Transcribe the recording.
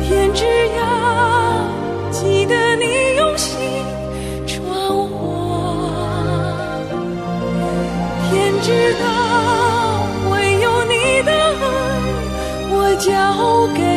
天只要记得你用心传我，天知道唯有你的爱我交给